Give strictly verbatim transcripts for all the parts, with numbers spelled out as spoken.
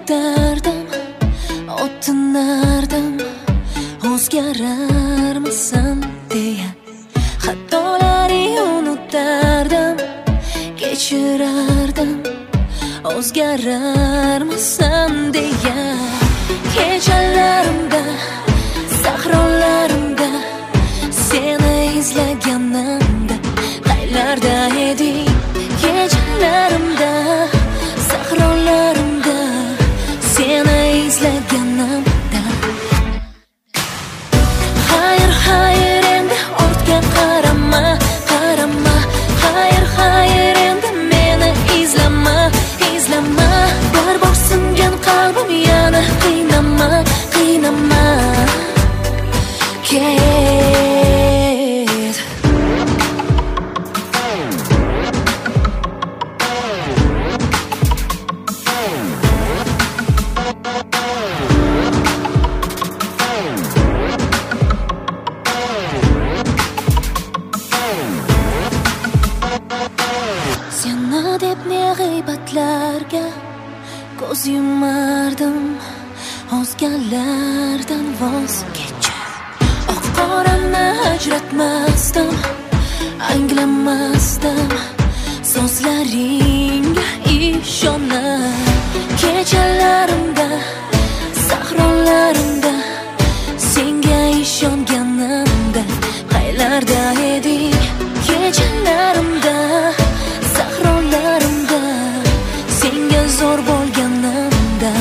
unutardim, o'tinardim, o'zgararmisan deya. Xatolaring unutardim, kechirardim, o'zgararmisan deya. Kechalarimda, sahrolarimda seni izlaganimda qaylarda eding? Kechalarimda, sahrolarimda seni izlaganimda. Hayır, hayır, endi ortga qarama, qarama. Hayır, hayır, endi meni izlama, izlama. Bir bor singan qalbim yana qiynama, qiynama. Ket. Seni deb ne g'iybatlarga ko'z yumardim, o'zgalardan voz kechib. Oq qorani ajratmasdim, anglamasdim, so'zlaringga ishonib. Kechalarimda, sahrolarimda senga ishonganimda qaylarda eding? Kechalarimda, sahrolarimda senga zo'r bo'lganimda.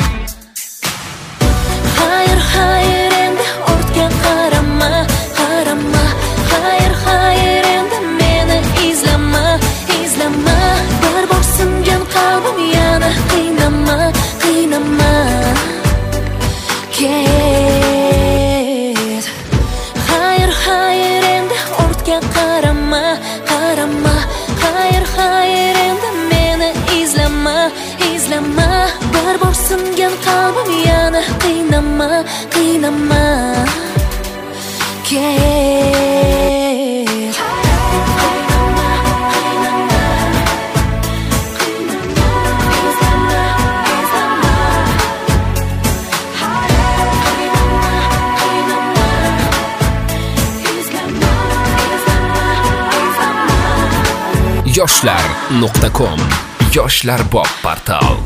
Hayır, hayır, endi ortga qarama, qarama. Hayır, hayır, endi meni izlama, izlama. Bir bor singan qalbim yana qiynama, qiynama. Ket. Hayır, hayır, endi ortga qarama, qarama. Hayır, hayır, endi meni izlama, izlama. Bir bor singan qalbim yana qiynama, qiynama. Ket. yoshlar nuqta com yoshlar bob portal.